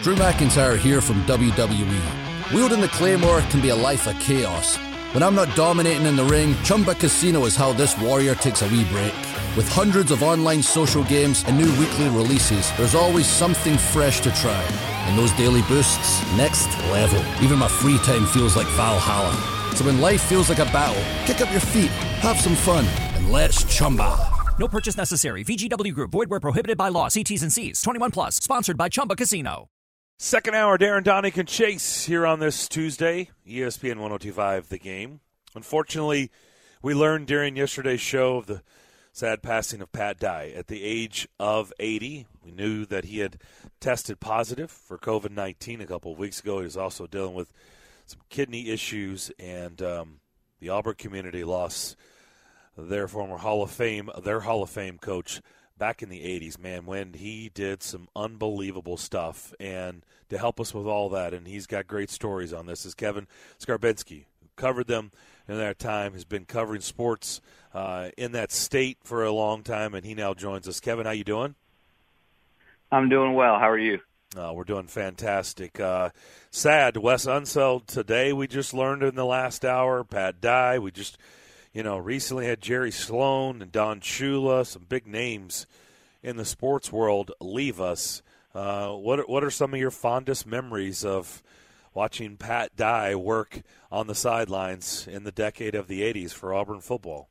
Drew McIntyre here from WWE. Wielding the Claymore can be a life of chaos. When I'm not dominating in the ring, Chumba Casino is how this warrior takes a wee break. With hundreds of online social games and new weekly releases, there's always something fresh to try. And those daily boosts, next level. Even my free time feels like Valhalla. So when life feels like a battle, kick up your feet, have some fun, and let's Chumba. No purchase necessary. VGW Group. Void where prohibited by law. See T's and C's. 21 plus. Sponsored by Chumba Casino. Second hour, Darren Donick and Chase here on this Tuesday, ESPN 102.5 The Game. Unfortunately, we learned during yesterday's show of the sad passing of Pat Dye at the age of 80. We knew that he had tested positive for COVID-19 a couple of weeks ago. He was also dealing with some kidney issues, and the Auburn community lost their former Hall of Fame coach back in the 80s, man, when he did some unbelievable stuff. And to help us with all that, and he's got great stories on this, is Kevin Skarbinski, who covered them in that time, has been covering sports in that state for a long time, and he now joins us. Kevin, how you doing? I'm doing well. How are you? We're doing fantastic. Sad, Wes Unseld today, we just learned in the last hour. Pat Dye, we just recently had Jerry Sloan and Don Shula, some big names in the sports world leave us. What are some of your fondest memories of watching Pat Dye work on the sidelines in the decade of the 80s for Auburn football?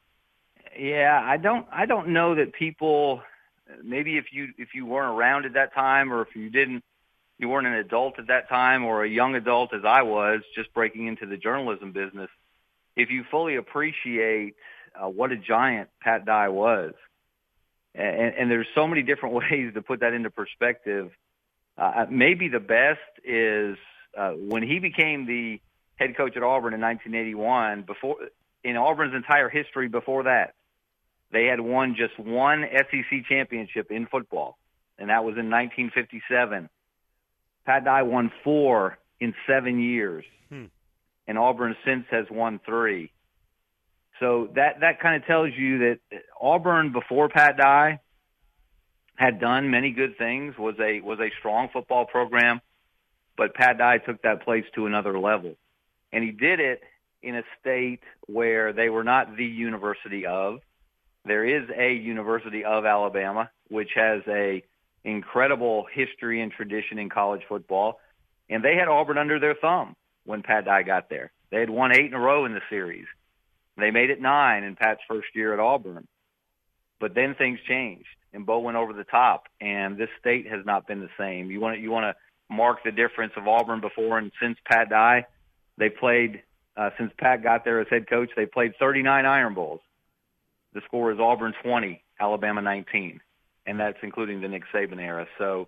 Yeah, I don't know that people, maybe if you weren't around at that time, or if you weren't an adult at that time, or a young adult as I was, just breaking into the journalism business, if you fully appreciate what a giant Pat Dye was, and there's so many different ways to put that into perspective, maybe the best is when he became the head coach at Auburn in 1981. In Auburn's entire history before that, they had won just one SEC championship in football, and that was in 1957. Pat Dye won 4 in 7 years. And Auburn since has won 3. So that kind of tells you that Auburn before Pat Dye had done many good things, was a strong football program, but Pat Dye took that place to another level. And he did it in a state where they were not the University of. There is a University of Alabama, which has a incredible history and tradition in college football, and they had Auburn under their thumb when Pat Dye got there. They had won 8 in a row in the series. They made it 9 in Pat's first year at Auburn. But then things changed, and Bo went over the top, and this state has not been the same. You want to mark the difference of Auburn before and since Pat Dye. They played, since Pat got there as head coach, they played 39 Iron Bowls. The score is Auburn 20, Alabama 19, and that's including the Nick Saban era. So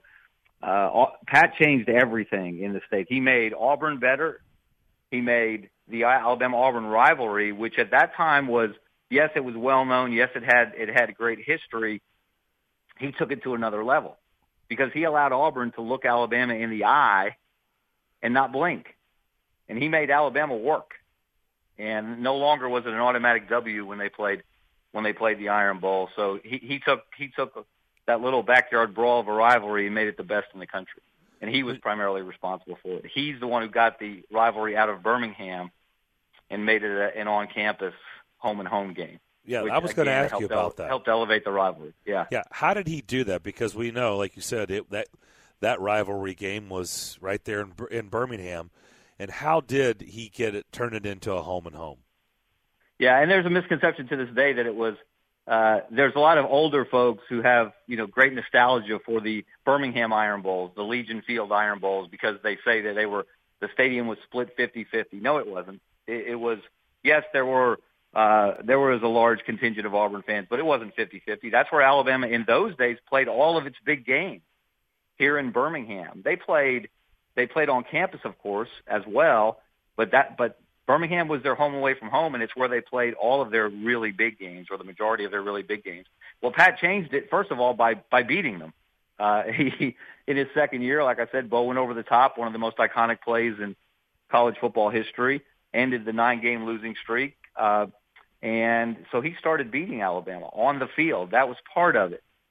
Pat changed everything in the state. He made Auburn better. He made the Alabama-Auburn rivalry, which at that time was, yes, it was well known. Yes, it had a great history. He took it to another level because he allowed Auburn to look Alabama in the eye and not blink. And he made Alabama work. And no longer was it an automatic W when they played the Iron Bowl. So he took that little backyard brawl of a rivalry and made it the best in the country. And he was primarily responsible for it. He's the one who got the rivalry out of Birmingham and made it an on-campus home-and-home game. Yeah, I was going to ask you about that. Helped elevate the rivalry, yeah. Yeah, how did he do that? Because we know, like you said, that rivalry game was right there in Birmingham. And how did he turn it into a home-and-home? Yeah, and there's a misconception to this day that it was there's a lot of older folks who have, great nostalgia for the Birmingham Iron Bowls, the Legion Field Iron Bowls, because they say that the stadium was split 50-50. No, it wasn't. It was, yes, there was a large contingent of Auburn fans, but it wasn't 50-50. That's where Alabama in those days played all of its big games here in Birmingham. They played on campus, of course, as well, but Birmingham was their home away from home, and it's where they played all of their really big games, or the majority of their really big games. Well, Pat changed it, first of all, by beating them. He, in his second year, like I said, Bo went over the top, one of the most iconic plays in college football history, ended the 9-game losing streak. And so he started beating Alabama on the field. That was part of it.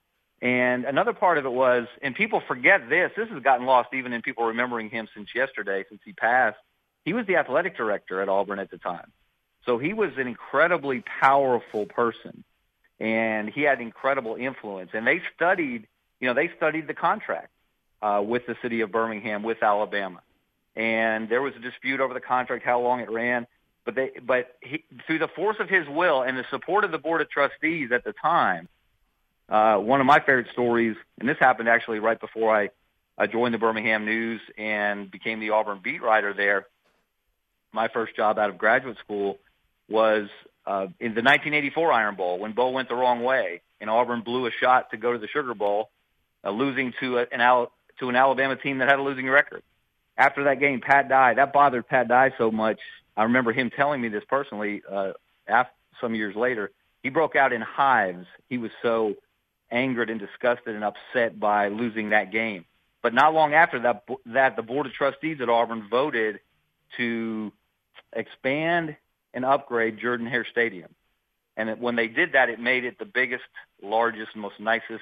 And another part of it was, and people forget this has gotten lost even in people remembering him since yesterday, since he passed, he was the athletic director at Auburn at the time. So he was an incredibly powerful person, and he had incredible influence. And they studied the contract with the city of Birmingham, with Alabama. And there was a dispute over the contract, how long it ran. But he, through the force of his will and the support of the Board of Trustees at the time, one of my favorite stories, and this happened actually right before I joined the Birmingham News and became the Auburn beat writer there. My first job out of graduate school was in the 1984 Iron Bowl, when Bo went the wrong way, and Auburn blew a shot to go to the Sugar Bowl, losing to an Alabama team that had a losing record. After that game, Pat Dye, that bothered Pat Dye so much. I remember him telling me this personally some years later. He broke out in hives. He was so angered and disgusted and upset by losing that game. But not long after that, the Board of Trustees at Auburn voted to expand and upgrade Jordan-Hare Stadium. And when they did that, it made it the biggest, largest, most nicest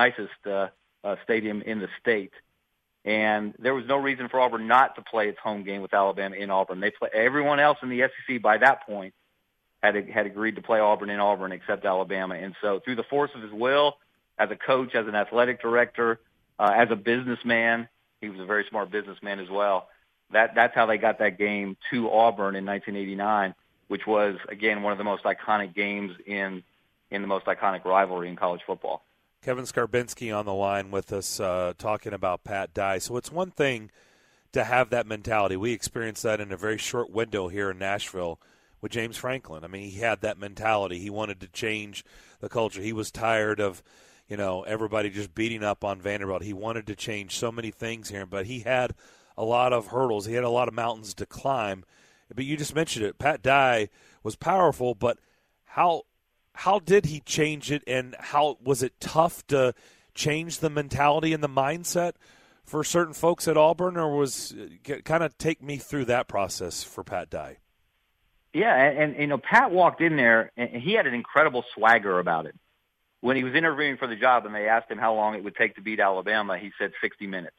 stadium in the state. And there was no reason for Auburn not to play its home game with Alabama in Auburn. Everyone else in the SEC by that point had agreed to play Auburn in Auburn except Alabama. And so through the force of his will, as a coach, as an athletic director, as a businessman, he was a very smart businessman as well. That's how they got that game to Auburn in 1989, which was, again, one of the most iconic games in the most iconic rivalry in college football. Kevin Skarbinski on the line with us talking about Pat Dye. So it's one thing to have that mentality. We experienced that in a very short window here in Nashville with James Franklin. I mean, he had that mentality. He wanted to change the culture. He was tired of, everybody just beating up on Vanderbilt. He wanted to change so many things here, but he had a lot of hurdles. He had a lot of mountains to climb. But you just mentioned it. Pat Dye was powerful, but how did he change it, and how was it tough to change the mentality and the mindset for certain folks at Auburn, or was kind of take me through that process for Pat Dye? Yeah, and Pat walked in there, and he had an incredible swagger about it. When he was interviewing for the job and they asked him how long it would take to beat Alabama, he said 60 minutes.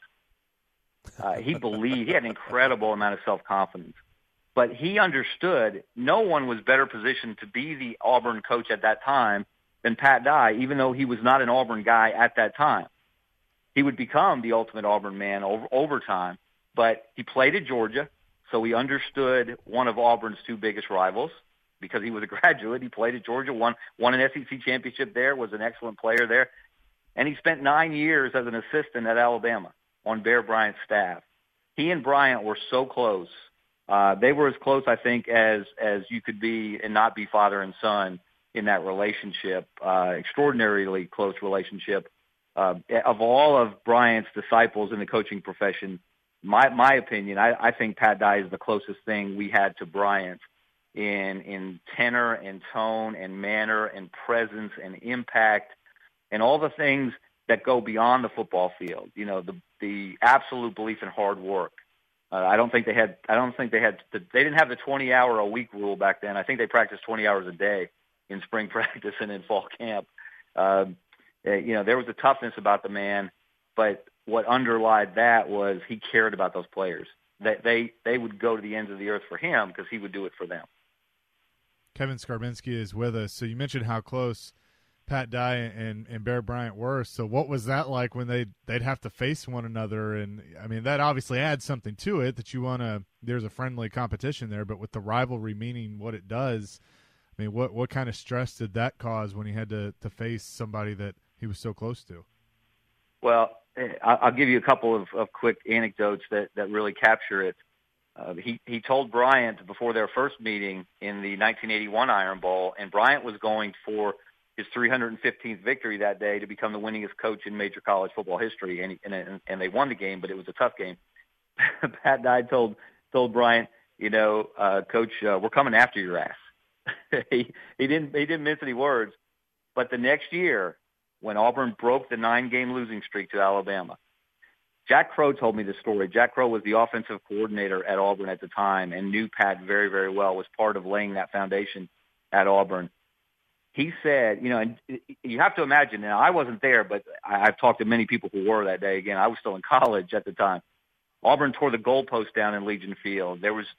He had an incredible amount of self-confidence. But he understood no one was better positioned to be the Auburn coach at that time than Pat Dye, even though he was not an Auburn guy at that time. He would become the ultimate Auburn man over time, but he played at Georgia, so he understood one of Auburn's two biggest rivals because he was a graduate. He played at Georgia, won an SEC championship there, was an excellent player there, and he spent 9 years as an assistant at Alabama on Bear Bryant's staff. He and Bryant were so close. They were as close, I think, as you could be and not be father and son in that relationship, extraordinarily close relationship. Of all of Bryant's disciples in the coaching profession, my opinion, I think Pat Dye is the closest thing we had to Bryant in tenor and tone and manner and presence and impact and all the things that go beyond the football field. The absolute belief in hard work. They didn't have the 20-hour-a-week rule back then. I think they practiced 20 hours a day in spring practice and in fall camp. There was a toughness about the man, but what underlied that was he cared about those players. They would go to the ends of the earth for him because he would do it for them. Kevin Skarbinski is with us. So you mentioned how close Pat Dye and Bear Bryant were. So what was that like when they'd have to face one another? And I mean, that obviously adds something to it that there's a friendly competition there, but with the rivalry meaning what it does, I mean, what kind of stress did that cause when he had to face somebody that he was so close to? Well, I'll give you a couple of quick anecdotes that really capture it. He told Bryant before their first meeting in the 1981 Iron Bowl, and Bryant was going for his 315th victory that day to become the winningest coach in major college football history, and they won the game, but it was a tough game. Pat Dye told Bryant, Coach, we're coming after your ass. he didn't mince any words. But the next year, when Auburn broke the 9-game losing streak to Alabama, Jack Crow told me this story. Jack Crow was the offensive coordinator at Auburn at the time and knew Pat very, very well, was part of laying that foundation at Auburn. he said, and you have to imagine, now I wasn't there, but I've talked to many people who were that day. Again, I was still in college at the time. Auburn tore the goalpost down in Legion Field. It was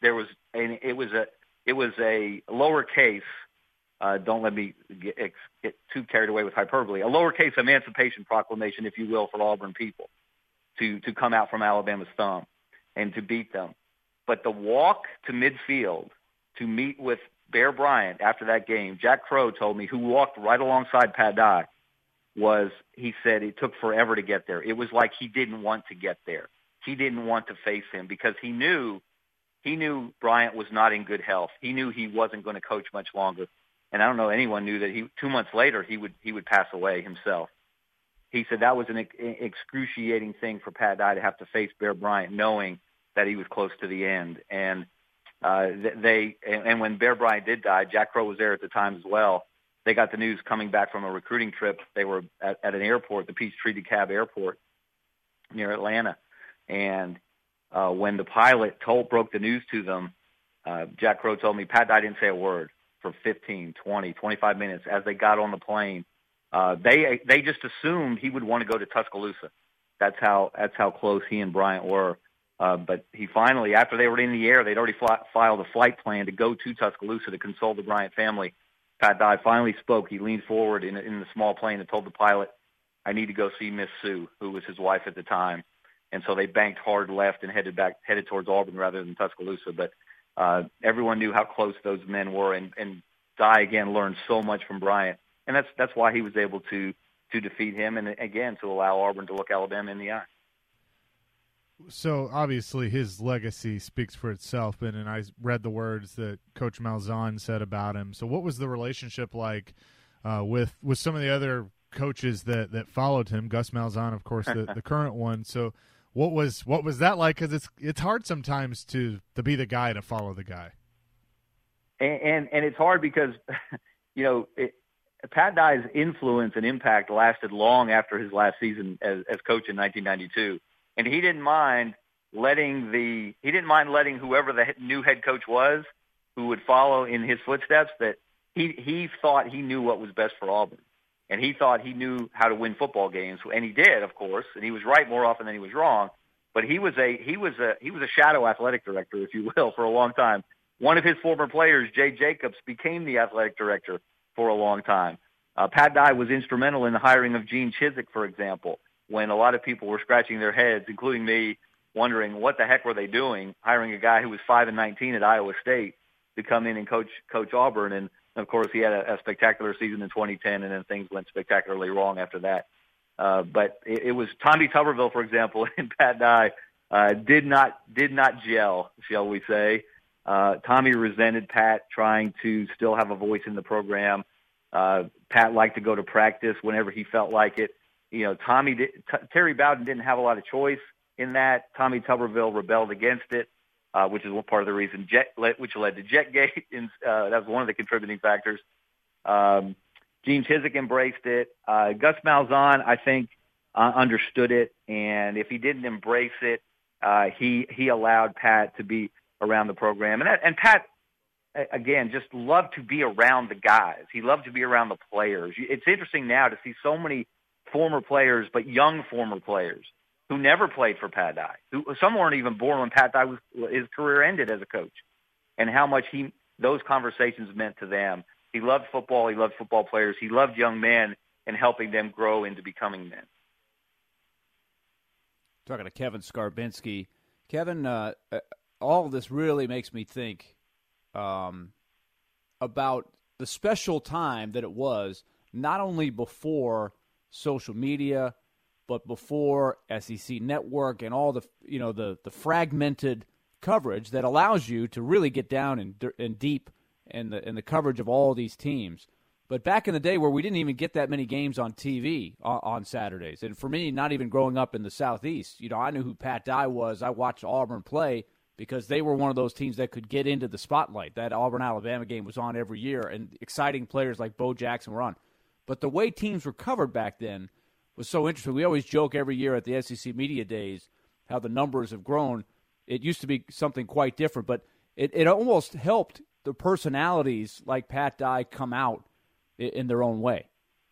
a lowercase, don't let me get too carried away with hyperbole, a lowercase emancipation proclamation, if you will, for Auburn people to come out from Alabama's thumb and to beat them. But the walk to midfield to meet with Bear Bryant after that game, Jack Crow told me, who walked right alongside Pat Dye, he said it took forever to get there. It was like he didn't want to get there. He didn't want to face him because he knew Bryant was not in good health. He knew he wasn't going to coach much longer. And I don't know anyone knew that 2 months later he would pass away himself. He said that was an excruciating thing for Pat Dye to have to face Bear Bryant, knowing that he was close to the end. And and when Bear Bryant did die, Jack Crow was there at the time as well. They got the news coming back from a recruiting trip. They were at an airport, the Peachtree DeKalb Airport near Atlanta. And when the pilot broke the news to them, Jack Crow told me Pat Dye didn't say a word for 15, 20, 25 minutes as they got on the plane. They just assumed he would want to go to Tuscaloosa. That's how close he and Bryant were. But he finally, after they were in the air, they'd already filed a flight plan to go to Tuscaloosa to console the Bryant family. Pat Dye finally spoke. He leaned forward in the small plane and told the pilot, "I need to go see Miss Sue," who was his wife at the time. And so they banked hard left and headed towards Auburn rather than Tuscaloosa. But everyone knew how close those men were, and Dye again learned so much from Bryant, and that's why he was able to defeat him, and again to allow Auburn to look Alabama in the eye. So obviously his legacy speaks for itself, and I read the words that Coach Malzahn said about him. So what was the relationship like with some of the other coaches that followed him? Gus Malzahn, of course, the current one. So what was that like? Because it's hard sometimes to be the guy to follow the guy, and it's hard because Pat Dye's influence and impact lasted long after his last season as coach in 1992. And he didn't mind letting whoever the new head coach was, who would follow in his footsteps, that he thought he knew what was best for Auburn, and he thought he knew how to win football games, and he did, of course, and he was right more often than he was wrong. But he was a shadow athletic director, if you will, for a long time. One of his former players, Jay Jacobs, became the athletic director for a long time. Pat Dye was instrumental in the hiring of Gene Chizik, for example, when a lot of people were scratching their heads, including me, wondering what the heck were they doing, hiring a guy who was 5-19 at Iowa State to come in and coach Auburn. And, of course, he had a spectacular season in 2010, and then things went spectacularly wrong after that. But it was Tommy Tuberville, for example, and Pat Dye did not gel, shall we say. Tommy resented Pat trying to still have a voice in the program. Pat liked to go to practice whenever he felt like it. Terry Bowden didn't have a lot of choice in that. Tommy Tuberville rebelled against it, which is one part of the reason which led to Jetgate. And, that was one of the contributing factors. Gene Chizik embraced it. Gus Malzahn, I think, understood it, and if he didn't embrace it, he allowed Pat to be around the program. And Pat, again, just loved to be around the guys. He loved to be around the players. It's interesting now to see so many former players, but young former players who never played for Pat Dye. Some weren't even born when Pat Dye his career ended as a coach, and how much those conversations meant to them. He loved football. He loved football players. He loved young men and helping them grow into becoming men. Talking to Kevin Skarbinski. Kevin, all of this really makes me think about the special time that it was, not only before social media, but before SEC Network and all the fragmented coverage that allows you to really get down and deep in the coverage of all these teams. But back in the day where we didn't even get that many games on TV on Saturdays, and for me, not even growing up in the Southeast, I knew who Pat Dye was. I watched Auburn play because they were one of those teams that could get into the spotlight. That Auburn-Alabama game was on every year, and exciting players like Bo Jackson were on. But the way teams were covered back then was so interesting. We always joke every year at the SEC Media Days how the numbers have grown. It used to be something quite different, but it almost helped the personalities like Pat Dye come out in their own way.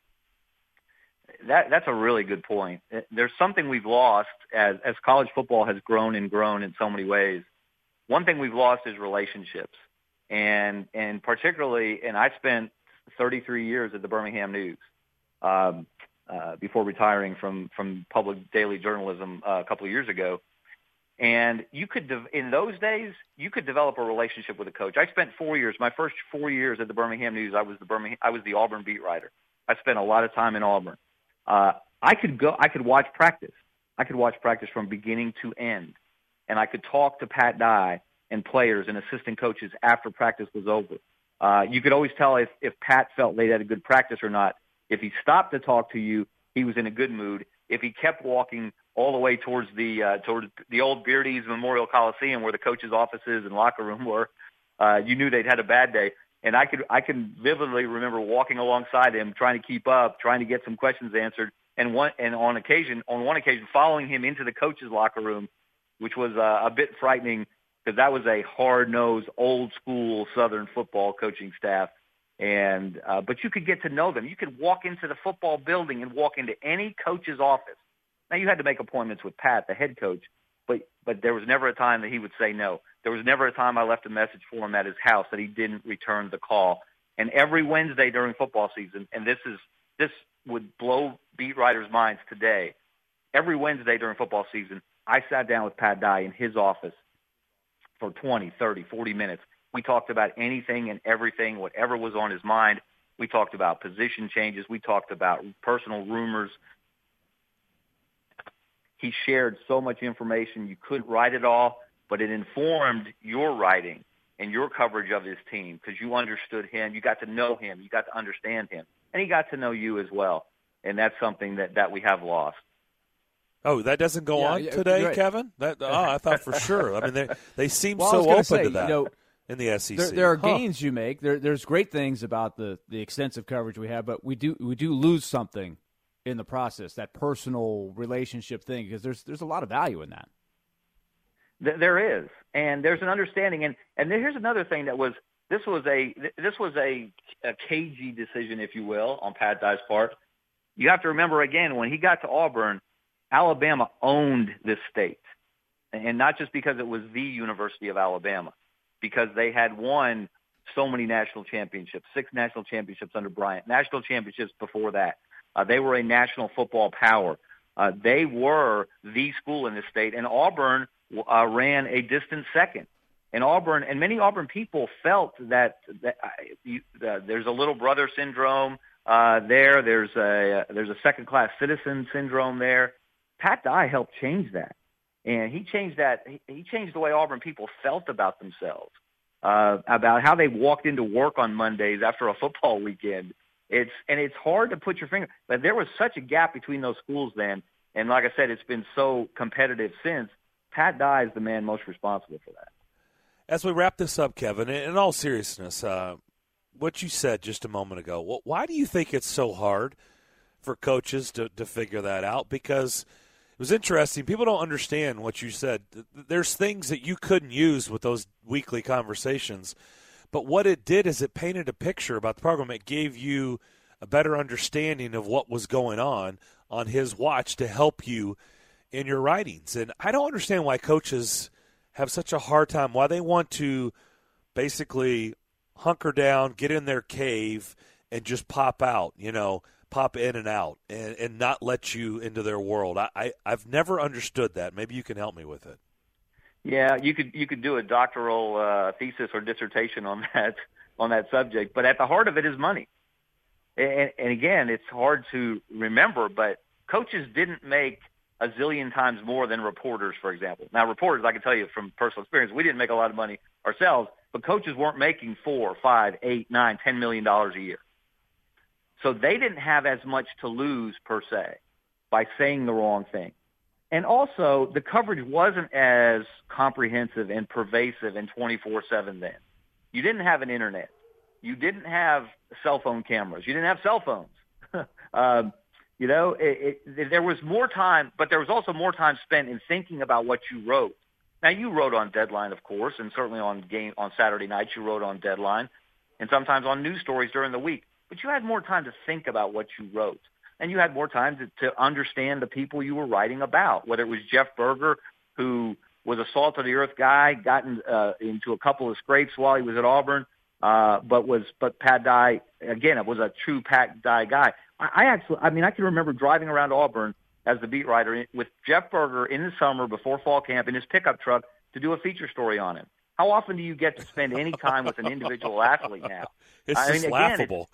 That's a really good point. There's something we've lost as college football has grown and grown in so many ways. One thing we've lost is relationships. And particularly, and I spent 33 years at the Birmingham News before retiring from public daily journalism a couple of years ago. And you could, in those days, you could develop a relationship with a coach. I spent 4 years, my first 4 years at the Birmingham News, I was the Auburn beat writer. I spent a lot of time in Auburn. I could watch practice. I could watch practice from beginning to end. And I could talk to Pat Dye and players and assistant coaches after practice was over. You could always tell if Pat felt they had a good practice or not. If he stopped to talk to you, he was in a good mood. If he kept walking all the way towards the old Beardy's Memorial Coliseum where the coaches' offices and locker room were, you knew they'd had a bad day. And I can vividly remember walking alongside him, trying to keep up, trying to get some questions answered, and on one occasion, following him into the coaches' locker room, which was a bit frightening because that was a hard-nosed, old-school Southern football coaching staff. And but you could get to know them. You could walk into the football building and walk into any coach's office. Now, you had to make appointments with Pat, the head coach, but there was never a time that he would say no. There was never a time I left a message for him at his house that he didn't return the call. And every Wednesday during football season, and this would blow beat writers' minds today, every Wednesday during football season, I sat down with Pat Dye in his office for 20, 30, 40 minutes. We talked about anything and everything, whatever was on his mind. We talked about position changes. We talked about personal rumors. He shared so much information. You couldn't write it all, but it informed your writing and your coverage of his team because you understood him. You got to know him. You got to understand him. And he got to know you as well. And that's something that we have lost. Oh, that doesn't go on today, right. Kevin? I thought for sure. I mean, they seem so open to that in the SEC. There are gains you make. There's great things about the extensive coverage we have, but we do lose something in the process, that personal relationship thing, because there's a lot of value in that. There is, and there's an understanding, and here's another thing this was a cagey decision, if you will, on Pat Dye's part. You have to remember again when he got to Auburn, Alabama owned this state, and not just because it was the University of Alabama, because they had won so many national championships, 6 national championships under Bryant, national championships before that. They were a national football power. They were the school in the state, and Auburn ran a distant second. And Auburn, and many Auburn people felt that there's a little brother syndrome there. There's a second-class citizen syndrome there. Pat Dye helped change that, and he changed that. He changed the way Auburn people felt about themselves, about how they walked into work on Mondays after a football weekend. It's hard to put your finger, but there was such a gap between those schools then. And like I said, it's been so competitive since. Pat Dye is the man most responsible for that. As we wrap this up, Kevin, in all seriousness, what you said just a moment ago, why do you think it's so hard for coaches to figure that out? Because it was interesting. People don't understand what you said. There's things that you couldn't use with those weekly conversations. But what it did is it painted a picture about the program. It gave you a better understanding of what was going on his watch to help you in your writings. And I don't understand why coaches have such a hard time, why they want to basically hunker down, get in their cave, and just pop out, pop in and out, and not let you into their world. I've never understood that. Maybe you can help me with it. Yeah, you could do a doctoral thesis or dissertation on that subject, but at the heart of it is money. And again, it's hard to remember, but coaches didn't make a zillion times more than reporters, for example. Now, reporters, I can tell you from personal experience, we didn't make a lot of money ourselves, but coaches weren't making $4, $5, $8, $9, $10 million a year. So they didn't have as much to lose per se by saying the wrong thing. And also, the coverage wasn't as comprehensive and pervasive and 24/7 then. You didn't have an internet. You didn't have cell phone cameras. You didn't have cell phones. There was more time, but there was also more time spent in thinking about what you wrote. Now, you wrote on deadline, of course, and certainly on Saturday nights you wrote on deadline, and sometimes on news stories during the week. but you had more time to think about what you wrote. And you had more time to understand the people you were writing about, whether it was Jeff Berger, who was a salt-of-the-earth guy, gotten into a couple of scrapes while he was at Auburn, but Pat Dye, again, it was a true Pat Dye guy. I can remember driving around Auburn as the beat writer with Jeff Berger in the summer before fall camp in his pickup truck to do a feature story on him. How often do you get to spend any time with an individual athlete now? It's laughable.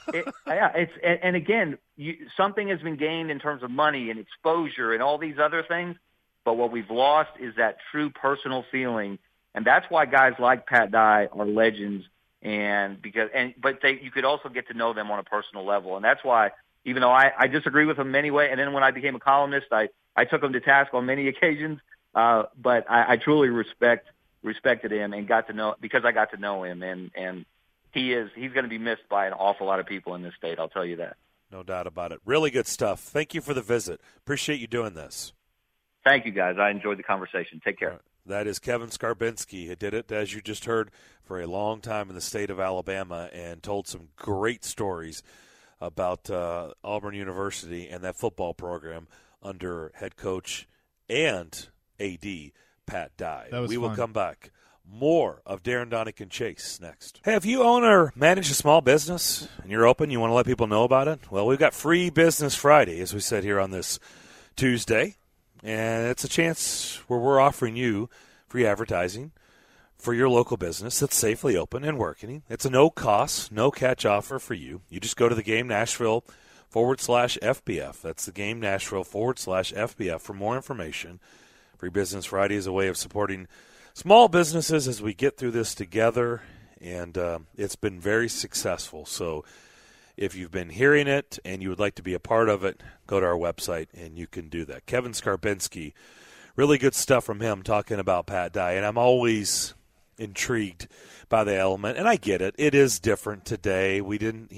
Something has been gained in terms of money and exposure and all these other things, but what we've lost is that true personal feeling, and that's why guys like Pat Dye are legends. But you could also get to know them on a personal level, and that's why, even though I disagree with him anyway, and then when I became a columnist, I took him to task on many occasions, but I truly respected him and got to know him, and he's going to be missed by an awful lot of people in this state. I'll tell you that. No doubt about it. Really good stuff. Thank you for the visit. Appreciate you doing this. Thank you, guys. I enjoyed the conversation. Take care. That is Kevin Skarbinski. He did it, as you just heard, for a long time in the state of Alabama and told some great stories about Auburn University and that football program under head coach and AD Pat Dye. We will come back. More of Darren Donick Chase next. Hey, if you own or manage a small business and you're open, you want to let people know about it? Well, we've got Free Business Friday, as we said here on this Tuesday. And it's a chance where we're offering you free advertising for your local business that's safely open and working. It's a no-cost, no-catch offer for you. You just go to the Game Nashville /FBF. That's the Game Nashville /FBF for more information. Free Business Friday is a way of supporting small businesses as we get through this together, and it's been very successful. So if you've been hearing it and you would like to be a part of it, go to our website and you can do that. Kevin Skarbinski, really good stuff from him talking about Pat Dye, and I'm always intrigued by the element, and I get it. It is different today. We didn't,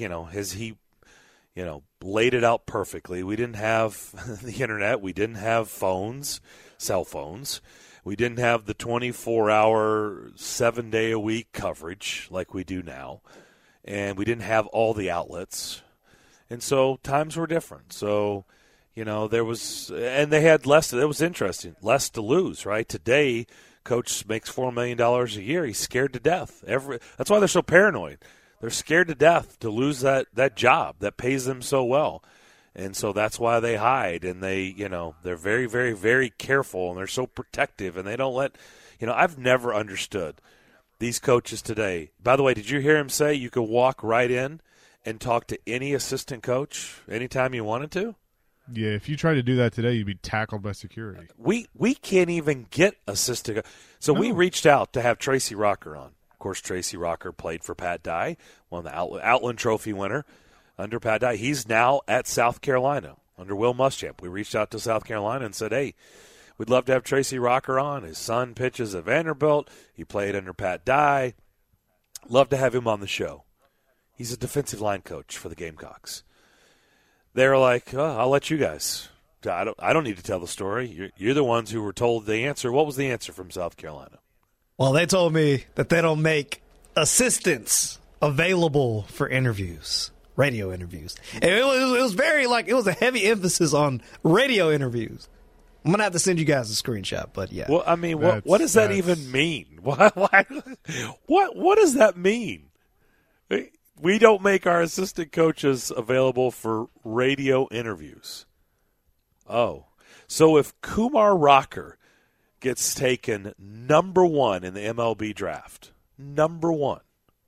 laid it out perfectly. We didn't have the internet. We didn't have phones, cell phones. We didn't have the 24-hour, 7-day-a-week coverage like we do now. And we didn't have all the outlets. And so times were different. So, there was – and they had less – it was interesting, less to lose, right? Today, coach makes $4 million a year. He's scared to death. That's why they're so paranoid. They're scared to death to lose that job that pays them so well. And so that's why they hide, and they're very, very, very careful, and they're so protective, and they don't let – I've never understood – these coaches today. By the way, did you hear him say you could walk right in and talk to any assistant coach anytime you wanted to? Yeah, if you tried to do that today, you'd be tackled by security. We can't even get assistant. So we reached out to have Tracy Rocker on. Of course, Tracy Rocker played for Pat Dye, won the Outland Trophy winner under Pat Dye. He's now at South Carolina under Will Muschamp. We reached out to South Carolina and said, hey, we'd love to have Tracy Rocker on. His son pitches at Vanderbilt. He played under Pat Dye. Love to have him on the show. He's a defensive line coach for the Gamecocks. They're like, I'll let you guys. I don't need to tell the story. You're the ones who were told the answer. What was the answer from South Carolina? Well, they told me that they don't make assistants available for interviews, radio interviews. And it was very it was a heavy emphasis on radio interviews. I'm going to have to send you guys a screenshot, but yeah. Well, I mean, what does that even mean? What does that mean? We don't make our assistant coaches available for radio interviews. Oh. So if Kumar Rocker gets taken number 1 in the MLB draft, number 1.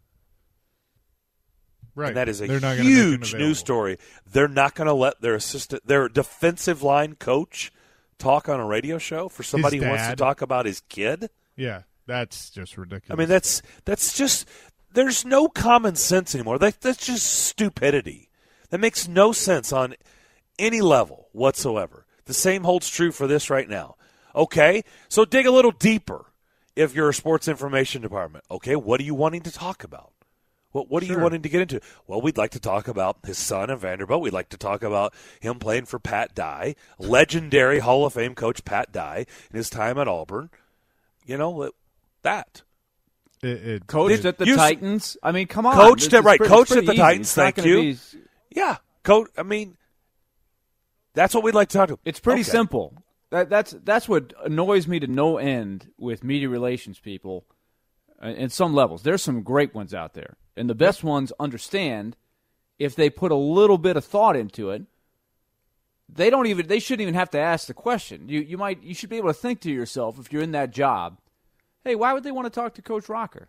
Right. And that is a huge news story. They're not going to let their defensive line coach talk on a radio show for somebody who wants to talk about his kid? Yeah, that's just ridiculous. I mean, that's just – there's no common sense anymore. That's just stupidity. That makes no sense on any level whatsoever. The same holds true for this right now. Okay, so dig a little deeper if you're a sports information department. Okay, what are you wanting to talk about? What are you wanting to get into? Well, we'd like to talk about his son at Vanderbilt. We'd like to talk about him playing for Pat Dye, legendary Hall of Fame coach Pat Dye, in his time at Auburn. That. Coached at the Titans. I mean, come on. Coached at the easy. Titans. Thank you. Yeah, coach. I mean, that's what we'd like to talk to. It's pretty simple. That's what annoys me to no end with media relations people. In some levels, there's some great ones out there, and the best ones understand if they put a little bit of thought into it. They shouldn't even have to ask the question. You should be able to think to yourself, if you're in that job, hey, why would they want to talk to Coach Rocker?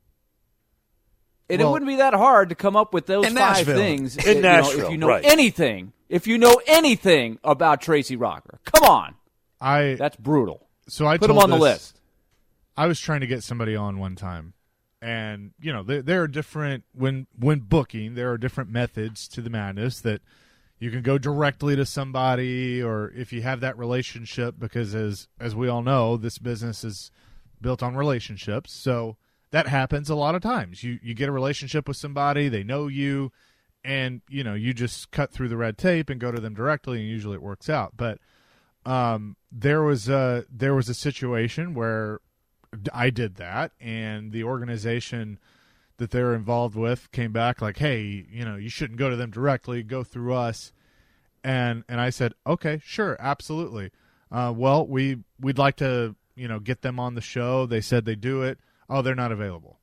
And it wouldn't be that hard to come up with those 5 things in Nashville. If you know anything, if you know anything about Tracy Rocker. Come on. That's brutal. So I put him on the list. I was trying to get somebody on one time, and there are different when booking. There are different methods to the madness that you can go directly to somebody, or if you have that relationship, because as we all know, this business is built on relationships. So that happens a lot of times. You get a relationship with somebody, they know you, and you just cut through the red tape and go to them directly, and usually it works out. But there was a situation where I did that, and the organization that they're involved with came back like, hey, you shouldn't go to them directly, go through us. And I said, okay, sure, absolutely. Well, we'd like to, get them on the show. They said they do it. Oh, they're not available.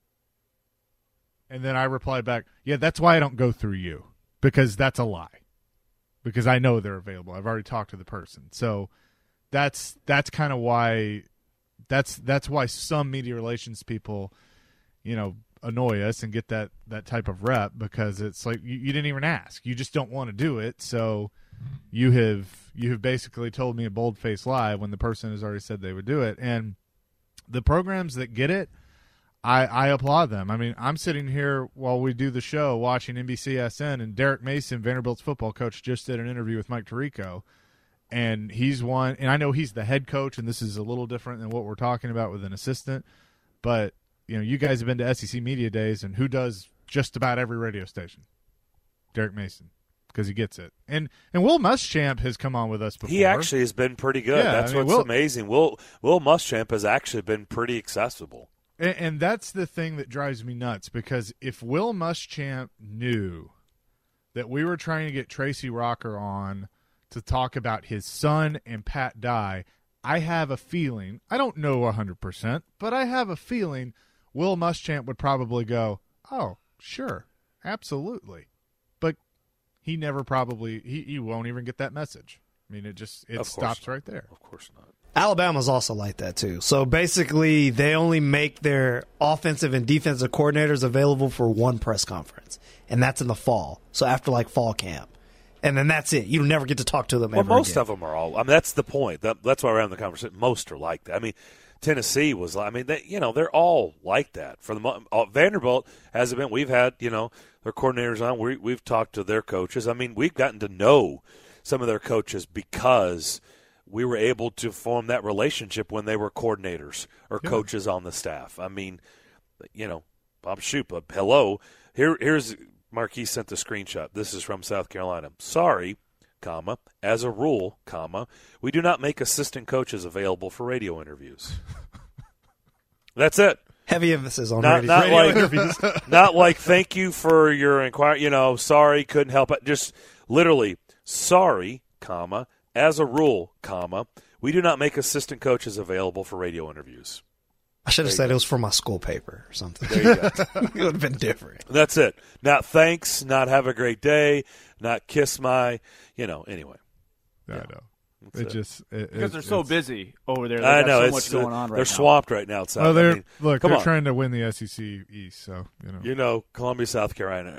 And then I replied back, yeah, that's why I don't go through you, because that's a lie. Because I know they're available. I've already talked to the person. So that's kind of why that's why some media relations people, annoy us and get that type of rep, because it's like you didn't even ask. You just don't want to do it. So you have basically told me a bold-faced lie when the person has already said they would do it. And the programs that get it, I applaud them. I mean, I'm sitting here while we do the show watching NBCSN, and Derek Mason, Vanderbilt's football coach, just did an interview with Mike Tirico, and he's one. And I know he's the head coach, and this is a little different than what we're talking about with an assistant. But you guys have been to SEC Media Days, and who does just about every radio station? Derek Mason, because he gets it. And Will Muschamp has come on with us before. He actually has been pretty good. Yeah, That's what's amazing. Will Muschamp has actually been pretty accessible. And that's the thing that drives me nuts, because if Will Muschamp knew that we were trying to get Tracy Rocker on to talk about his son and Pat Dye, I have a feeling, I don't know 100%, but I have a feeling Will Muschamp would probably go, oh, sure, absolutely. But he never he won't even get that message. I mean, it stops right there. Of course not. Alabama's also like that, too. So basically, they only make their offensive and defensive coordinators available for one press conference, and that's in the fall. So after, fall camp. And then that's it. You never get to talk to them ever Well, most again. of them are all – I mean, that's the point. That's why we're having the conversation. Most are like that. I mean, Tennessee was – I mean, they're all like that. For the Vanderbilt hasn't been – we've had, their coordinators on. We've talked to their coaches. I mean, we've gotten to know some of their coaches because – we were able to form that relationship when they were coordinators or coaches on the staff. I mean, Bob Schupa, hello. Here's Marquis sent the screenshot. This is from South Carolina. Sorry, as a rule, we do not make assistant coaches available for radio interviews. That's it. Heavy emphasis on radio interviews. Not like, thank you for your inquiry, sorry, couldn't help it. Just literally, sorry, as a rule, we do not make assistant coaches available for radio interviews. I should have said it was for my school paper or something. There you go. It would have been different. That's it. Not thanks, not have a great day, not kiss my, anyway. I know. Because they're so busy over there. I know. So much going on right now. They're swamped right now outside. Well, they're trying to win the SEC East, so Columbia, South Carolina,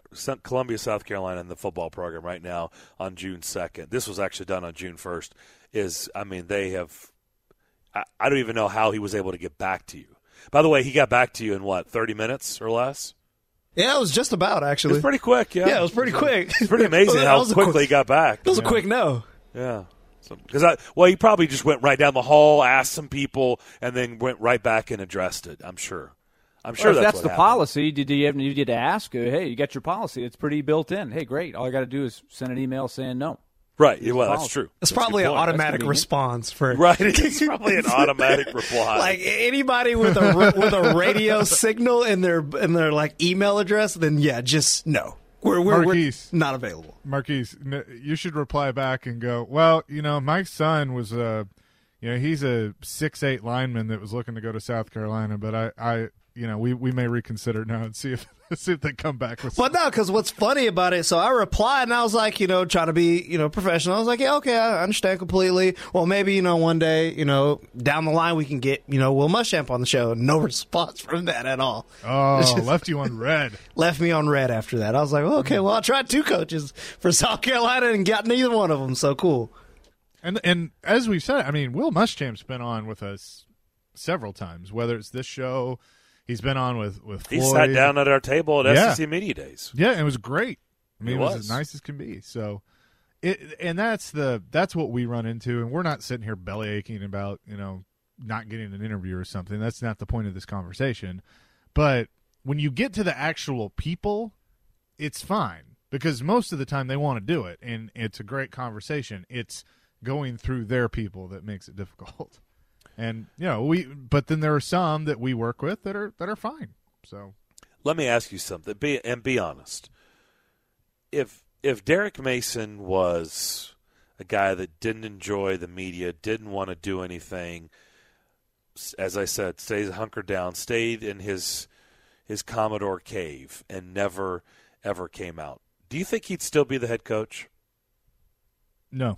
in the football program right now on June 2nd. This was actually done on June 1st. They have. I don't even know how he was able to get back to you. By the way, he got back to you in 30 minutes or less? Yeah, it was just about actually. It was pretty quick. Yeah, it was pretty quick. It's pretty amazing how quickly he got back. It was a quick no. Yeah. Because he probably just went right down the hall, asked some people, and then went right back and addressed it. I'm sure. If that's the policy, did you need to ask? Hey, you got your policy? It's pretty built in. Hey, great. All I got to do is send an email saying no. Right. Well, that's true. It's That's probably a an good point. automatic response for Right. It's probably an automatic reply. like anybody with a radio signal in their like email address. Then yeah, just no. We're not available. Marquise, you should reply back and go, well, my son was he's a 6'8" lineman that was looking to go to South Carolina, but we may reconsider now and see if they come back with Well, no, because what's funny about it, so I replied and I was like, trying to be, professional. I was like, yeah, okay, I understand completely. Well, maybe, one day, down the line we can get, Will Muschamp on the show. No response from that at all. Oh, left you on red. Left me on red after that. I was like, well, okay, well, I tried 2 coaches for South Carolina and got neither one of them, so cool. And as we've said, I mean, Will Muschamp's been on with us several times, whether it's this show. He's been on with Floyd. He sat down at our table at SEC Media Days. Yeah, and it was great. I mean, it was as nice as can be. So, that's what we run into, and we're not sitting here belly aching about not getting an interview or something. That's not the point of this conversation. But when you get to the actual people, it's fine because most of the time they want to do it, and it's a great conversation. It's going through their people that makes it difficult. And but then there are some that we work with that are fine. So let me ask you something. Be honest. If Derek Mason was a guy that didn't enjoy the media, didn't want to do anything, as I said, stayed hunkered down, stayed in his Commodore cave, and never ever came out, do you think he'd still be the head coach? No.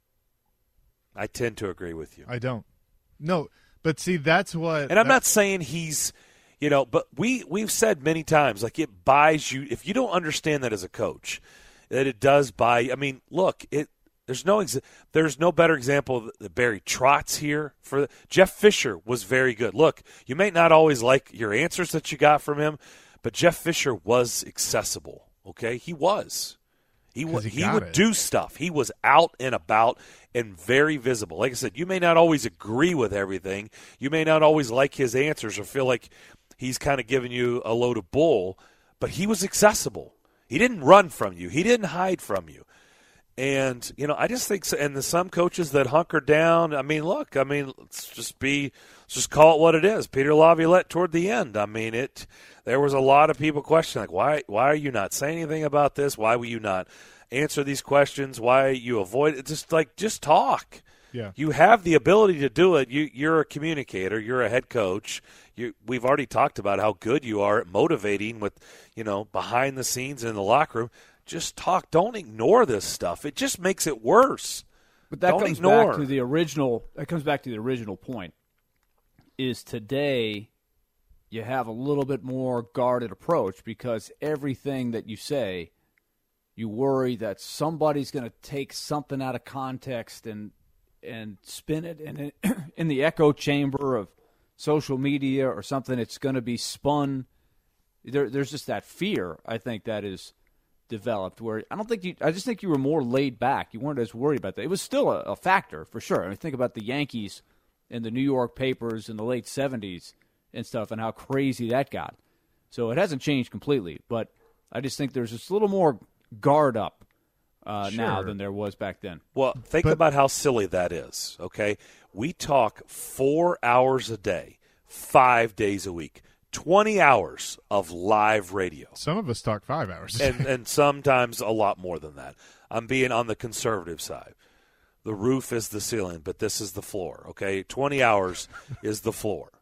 I tend to agree with you. I don't. No, but see, that's what. And I'm not saying he's, but we've said many times, like it buys you. If you don't understand that as a coach, that it does buy. I mean, look, there's no better example than Barry Trotz here. Jeff Fisher was very good. Look, you may not always like your answers that you got from him, but Jeff Fisher was accessible. Okay, he was. He would do stuff. He was out and about and very visible. Like I said, you may not always agree with everything. You may not always like his answers or feel like he's kind of giving you a load of bull, but he was accessible. He didn't run from you. He didn't hide from you. And, I just think – and some coaches that hunker down, let's just call it what it is. Peter Laviolette toward the end. There was a lot of people questioning, like, why are you not saying anything about this? Why will you not answer these questions? Why you avoid it? Just talk. Yeah. You have the ability to do it. You're a communicator. You're a head coach. We've already talked about how good you are at motivating with, behind the scenes in the locker room. Just talk. Don't ignore this stuff. It just makes it worse. But that comes back to the original. That comes back to the original point. Is today you have a little bit more guarded approach because everything that you say, you worry that somebody's going to take something out of context and spin it in the echo chamber of social media or something. It's going to be spun. There's just that fear. I think that is developed where I just think you were more laid back. You weren't as worried about that. It was still a factor for sure. I mean, think about the Yankees in the New York papers in the late 70s and stuff and how crazy that got. So it hasn't changed completely, but I just think there's just a little more guard up now than there was back then. Well, think about how silly that is, okay? We talk 4 hours a day, 5 days a week. 20 hours of live radio. Some of us talk 5 hours. And sometimes a lot more than that. I'm being on the conservative side. The roof is the ceiling, but this is the floor, okay? 20 hours is the floor.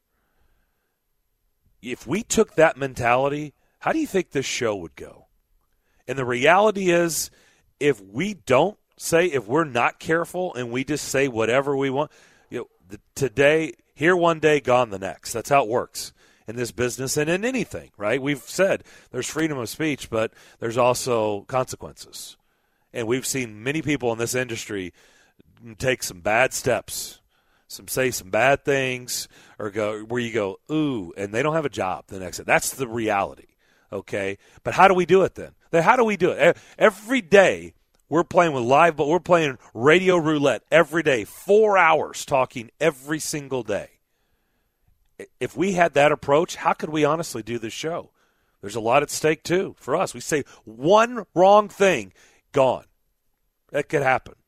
If we took that mentality, how do you think this show would go? And the reality is, if we're not careful and we just say whatever we want, today, here one day, gone the next. That's how it works in this business and in anything, right? We've said there's freedom of speech, but there's also consequences. And we've seen many people in this industry take some bad steps, say some bad things, or go where you go, ooh, and they don't have a job the next day. That's the reality, okay? But how do we do it then? How do we do it? Every day we're playing but we're playing radio roulette every day, 4 hours talking every single day. If we had that approach, how could we honestly do this show? There's a lot at stake, too, for us. We say one wrong thing, gone. That could happen.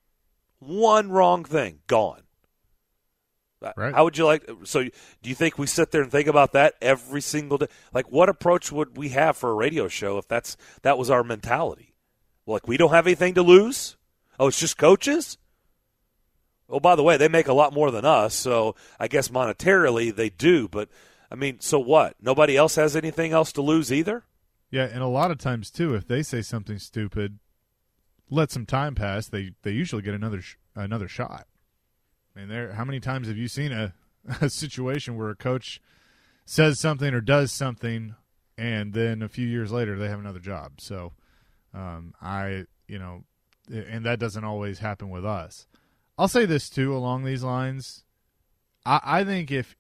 One wrong thing, gone. Right. How would you like – so do you think we sit there and think about that every single day? Like, what approach would we have for a radio show if that was our mentality? Like, we don't have anything to lose? Oh, it's just coaches? Oh, by the way, they make a lot more than us, so I guess monetarily they do. But, I mean, so what? Nobody else has anything else to lose either? Yeah, and a lot of times, too, if they say something stupid, let some time pass, they usually get another shot. I mean, how many times have you seen a situation where a coach says something or does something, and then a few years later they have another job? So, and that doesn't always happen with us. I'll say this too along these lines. I think if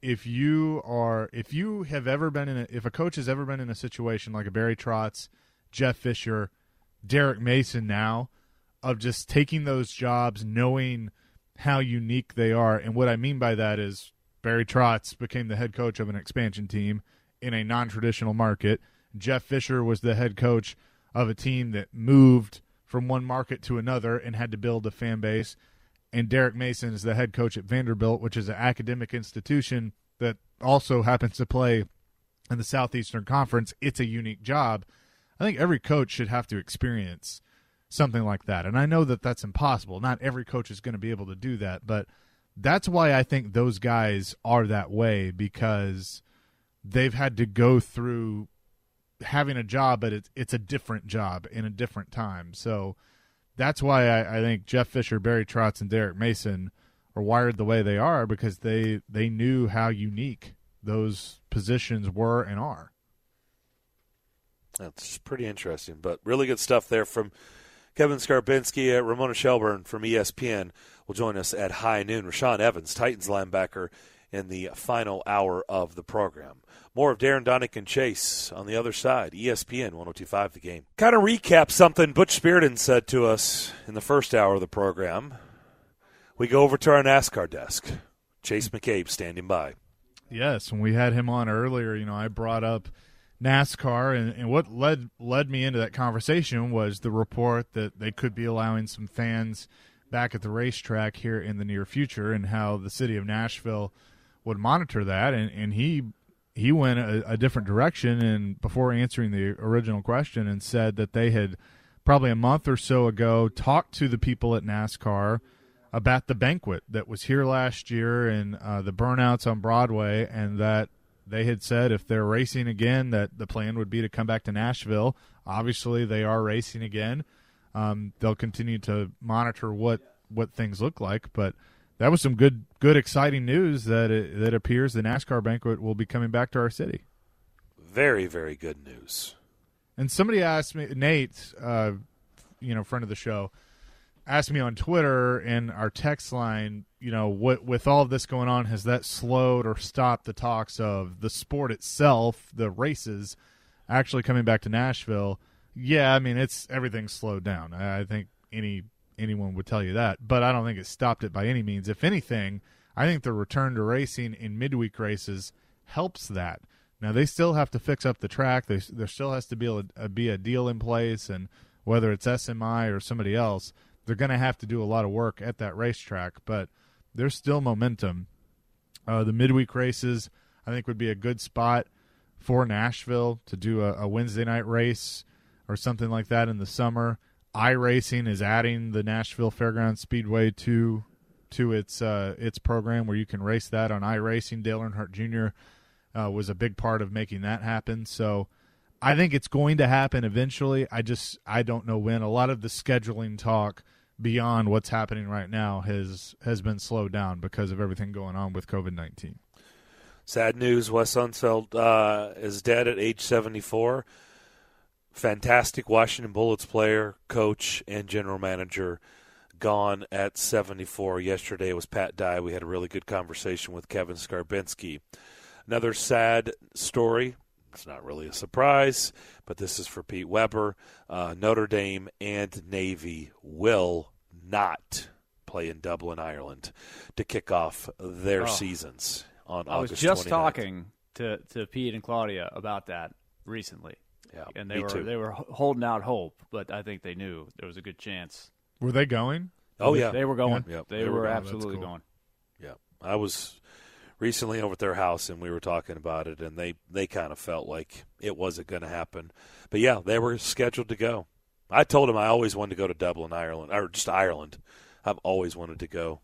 a coach has ever been in a situation like a Barry Trotz, Jeff Fisher, Derek Mason now, of just taking those jobs, knowing how unique they are. And what I mean by that is Barry Trotz became the head coach of an expansion team in a non-traditional market. Jeff Fisher was the head coach of a team that moved from one market to another and had to build a fan base. And Derek Mason is the head coach at Vanderbilt, which is an academic institution that also happens to play in the Southeastern Conference. It's a unique job. I think every coach should have to experience something like that. And I know that that's impossible. Not every coach is going to be able to do that, but that's why I think those guys are that way, because they've had to go through having a job, but it's a different job in a different time. So that's why I think Jeff Fisher, Barry Trotz, and Derek Mason are wired the way they are, because they knew how unique those positions were and are. That's pretty interesting, but really good stuff there from Kevin Skarbinski. Ramona Shelburne from ESPN will join us at high noon. Rashaan Evans, Titans linebacker, in the final hour of the program. More of Darren Donick and Chase on the other side. ESPN 102.5 The Game. Kind of recap something Butch Spearden said to us in the first hour of the program. We go over to our NASCAR desk. Chase McCabe standing by. Yes, when we had him on earlier, I brought up NASCAR, and what led me into that conversation was the report that they could be allowing some fans back at the racetrack here in the near future, and how the city of Nashville would monitor that. And he went a different direction, and before answering the original question, and said that they had probably a month or so ago talked to the people at NASCAR about the banquet that was here last year and the burnouts on Broadway, and that they had said if they're racing again, that the plan would be to come back to Nashville. Obviously, they are racing again. They'll continue to monitor what things look like, but that was some good, exciting news that it appears the NASCAR banquet will be coming back to our city. Very, very good news. And somebody asked me, Nate, friend of the show, asked me on Twitter and our text line, with all of this going on, has that slowed or stopped the talks of the sport itself, the races, actually coming back to Nashville? Yeah, I mean, everything's slowed down. I think anyone would tell you that, but I don't think it stopped it by any means. If anything, I think the return to racing in midweek races helps that. Now, they still have to fix up the track. There still has to be a deal in place, and whether it's SMI or somebody else, they're going to have to do a lot of work at that racetrack, but there's still momentum. The midweek races, I think, would be a good spot for Nashville to do a Wednesday night race or something like that in the summer. iRacing is adding the Nashville Fairgrounds Speedway to its program, where you can race that on iRacing. Dale Earnhardt Jr. Was a big part of making that happen. So I think it's going to happen eventually. I don't know when. A lot of the scheduling talk beyond what's happening right now has been slowed down because of everything going on with COVID-19. Sad news, Wes Unseld is dead at age 74. Fantastic Washington Bullets player, coach, and general manager, gone at 74. Yesterday was Pat Dye. We had a really good conversation with Kevin Skarbinski. Another sad story. It's not really a surprise, but this is for Pete Weber. Notre Dame and Navy will not play in Dublin, Ireland to kick off their seasons on August 29th. I was just 29th. Talking to Pete and Claudia about that recently. Yeah, and they were holding out hope, but I think they knew there was a good chance. Were they going? Oh, yeah. They were going. Yep. They were going. absolutely That's cool. going. Yeah. I was recently over at their house, and we were talking about it, and they kind of felt like it wasn't going to happen. But, yeah, they were scheduled to go. I told them I always wanted to go to Dublin, Ireland, or just Ireland. I've always wanted to go.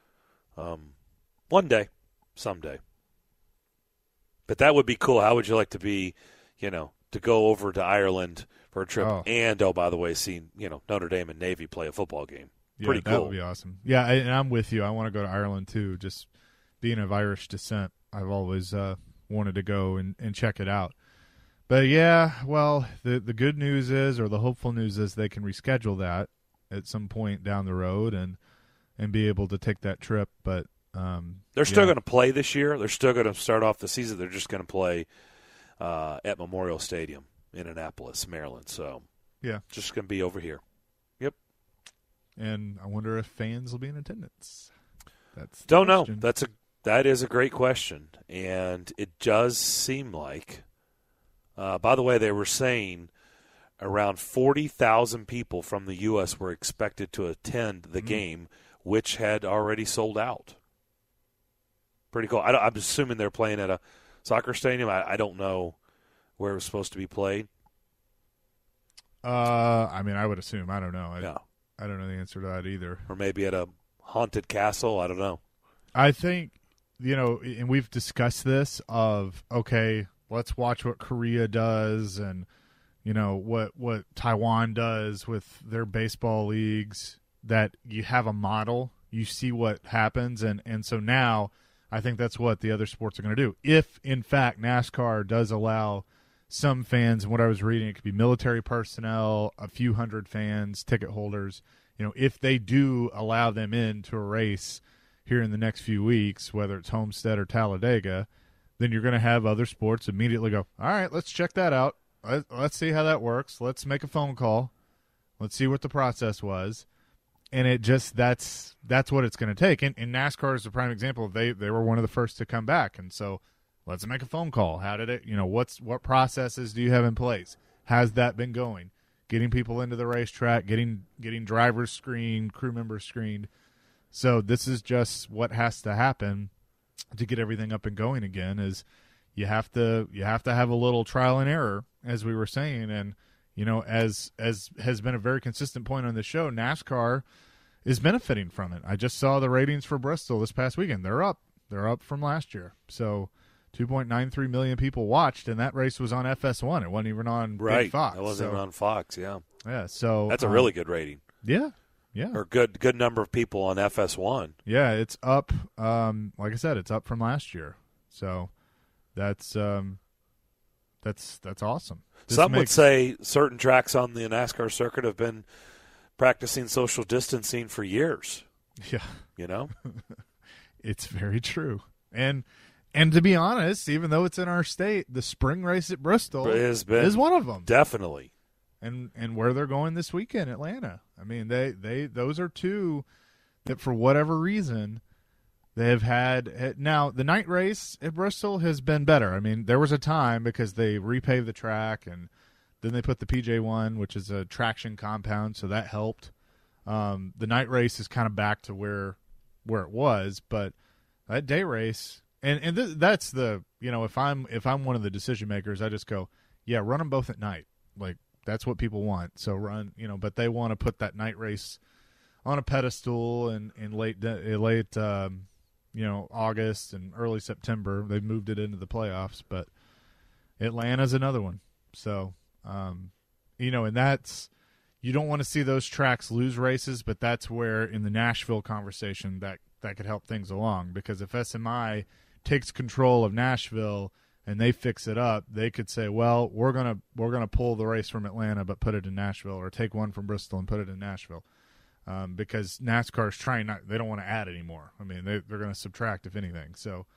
One day, someday. But that would be cool. How would you like to be, to go over to Ireland for a trip and, by the way, see, Notre Dame and Navy play a football game? Yeah, Pretty cool. That would be awesome. Yeah, and I'm with you. I want to go to Ireland too. Just being of Irish descent, I've always wanted to go and check it out. But yeah, well, the good news is, or the hopeful news is, they can reschedule that at some point down the road and be able to take that trip. But they're still going to play this year. They're still going to start off the season. They're just going to play at Memorial Stadium in Annapolis, Maryland. So yeah, just going to be over here. Yep. And I wonder if fans will be in attendance. Don't know. That is a great question, and it does seem like. By the way, they were saying around 40,000 people from the U.S. were expected to attend the game, which had already sold out. Pretty cool. I'm assuming they're playing at a soccer stadium. I don't know where it was supposed to be played. I mean, I would assume. I don't know. I don't know the answer to that either. Or maybe at a haunted castle. I don't know. I think, and we've discussed this of, okay, let's watch what Korea does and, what Taiwan does with their baseball leagues, that you have a model, you see what happens. And so now I think that's what the other sports are going to do. If, in fact, NASCAR does allow some fans, and what I was reading, it could be military personnel, a few hundred fans, ticket holders, if they do allow them into a race here in the next few weeks, whether it's Homestead or Talladega, then you're going to have other sports immediately go, all right, let's check that out. Let's see how that works. Let's make a phone call. Let's see what the process was. And it just that's what it's going to take. And NASCAR is a prime example. They were one of the first to come back. And so let's make a phone call. How did it, what processes do you have in place? How's that been going? Getting people into the racetrack, getting drivers screened, crew members screened. So this is just what has to happen to get everything up and going again. Is you have to have a little trial and error, as we were saying, and as has been a very consistent point on the show, NASCAR is benefiting from it. I just saw the ratings for Bristol this past weekend. They're up from last year. So 2.93 million people watched, and that race was on FS1. It wasn't even on Big Fox. It wasn't even on Fox. Yeah. Yeah. So that's a really good rating. Yeah. Yeah. Or good number of people on FS1. Yeah, it's up. Like I said, it's up from last year. So that's awesome. Some would say certain tracks on the NASCAR circuit have been practicing social distancing for years. Yeah. It's very true. And to be honest, even though it's in our state, the spring race at Bristol is one of them. Definitely. And where they're going this weekend, Atlanta. I mean, they those are two that for whatever reason they have had. Now, the night race at Bristol has been better. I mean, there was a time because they repaved the track and then they put the PJ1, which is a traction compound, so that helped. The night race is kind of back to where it was, but that day race and that's the, if I'm one of the decision makers, I just go, yeah, run them both at night. Like, that's what people want. So run, but they want to put that night race on a pedestal in late August and early September. They've moved it into the playoffs, but Atlanta's another one. So, and that's, you don't want to see those tracks lose races, but that's where in the Nashville conversation that could help things along, because if SMI takes control of Nashville and they fix it up, they could say, well, we're gonna pull the race from Atlanta but put it in Nashville, or take one from Bristol and put it in Nashville, because NASCAR's they don't want to add anymore. I mean, they're going to subtract if anything. So,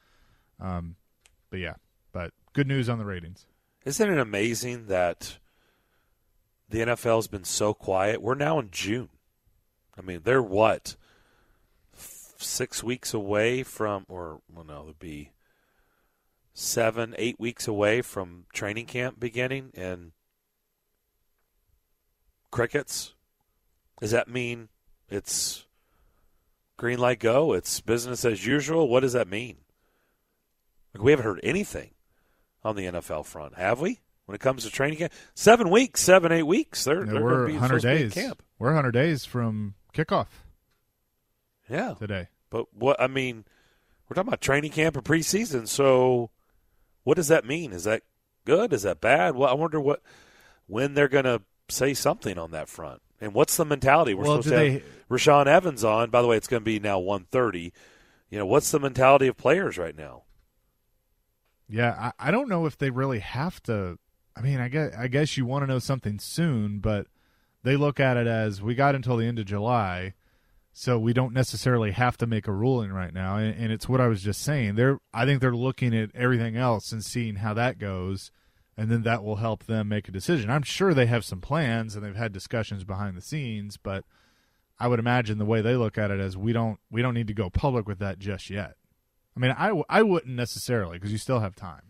but good news on the ratings. Isn't it amazing that the NFL's been so quiet? We're now in June. I mean, they're 6 weeks away from, it'd be 7-8 weeks away from training camp beginning, and crickets. Does that mean it's green light, go. It's business as usual. What does that mean? Like, we haven't heard anything on the NFL front, have we? When it comes to training camp, 7 weeks, 7-8 weeks. They're we're be 100 days. Camp. We're 100 days from kickoff. Yeah, today. But what I mean, we're talking about training camp and preseason. So, what does that mean? Is that good? Is that bad? Well, I wonder when they're going to say something on that front. And what's the mentality? We're supposed to have Rashaan Evans on. By the way, it's going to be now 1:30. What's the mentality of players right now? Yeah, I don't know if they really have to. I mean, I guess you want to know something soon, but they look at it as we got until the end of July, so we don't necessarily have to make a ruling right now. And it's what I was just saying. I think they're looking at everything else and seeing how that goes, and then that will help them make a decision. I'm sure they have some plans and they've had discussions behind the scenes, but I would imagine the way they look at it is we don't need to go public with that just yet. I mean, I wouldn't necessarily, because you still have time.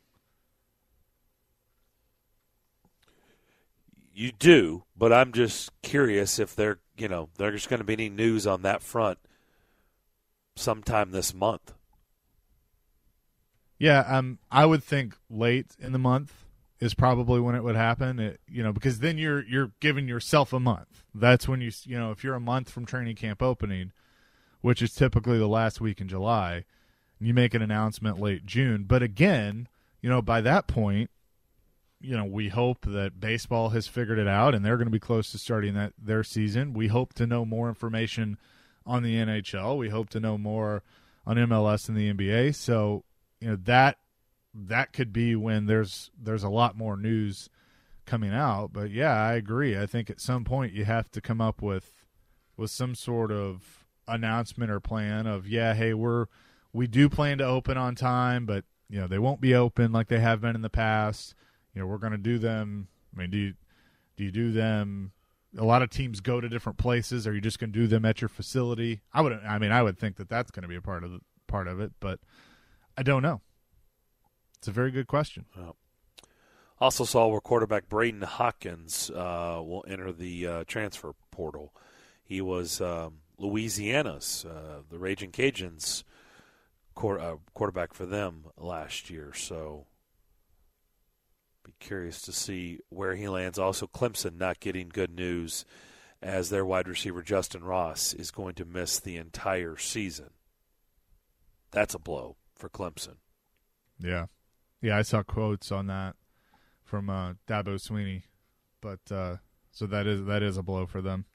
You do, but I'm just curious if there's going to be any news on that front sometime this month. Yeah, I would think late in the month is probably when it would happen. Because then you're giving yourself a month. That's when if you're a month from training camp opening, which is typically the last week in July, you make an announcement late June. But again, by that point, we hope that baseball has figured it out and they're going to be close to starting their season. We hope to know more information on the NHL. We hope to know more on MLS and the NBA. So, that could be when there's a lot more news coming out. But yeah, I agree. I think at some point you have to come up with some sort of announcement or plan of, hey, we do plan to open on time, but they won't be open like they have been in the past. We're going to do them. I mean, do you do them? A lot of teams go to different places. Are you just going to do them at your facility? I would think that that's going to be a part of it, but I don't know. It's a very good question. Also saw where quarterback Braden Hawkins will enter the transfer portal. He was Louisiana's, the Raging Cajuns, quarterback for them last year. So be curious to see where he lands. Also, Clemson not getting good news as their wide receiver Justin Ross is going to miss the entire season. That's a blow for Clemson. Yeah, I saw quotes on that from Dabo Swinney, but so that is a blow for them.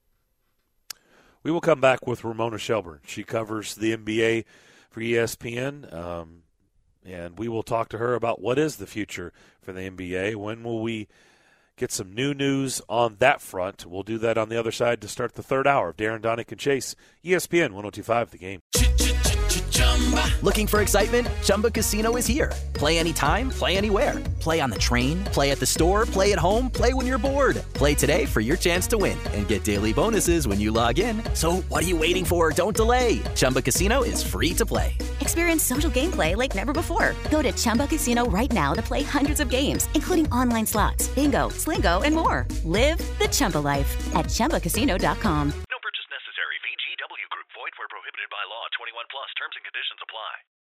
We will come back with Ramona Shelburne. She covers the NBA for ESPN, and we will talk to her about what is the future for the NBA. When will we get some new news on that front? We'll do that on the other side to start the third hour of Darren, Donick, and Chase, ESPN 102.5 The Game. Looking for excitement? Chumba Casino is here. Play anytime, play anywhere. Play on the train, play at the store, play at home, play when you're bored. Play today for your chance to win and get daily bonuses when you log in. So what are you waiting for? Don't delay. Chumba Casino is free to play. Experience social gameplay like never before. Go to Chumba Casino right now to play hundreds of games, including online slots, bingo, Slingo, and more. Live the Chumba life at ChumbaCasino.com.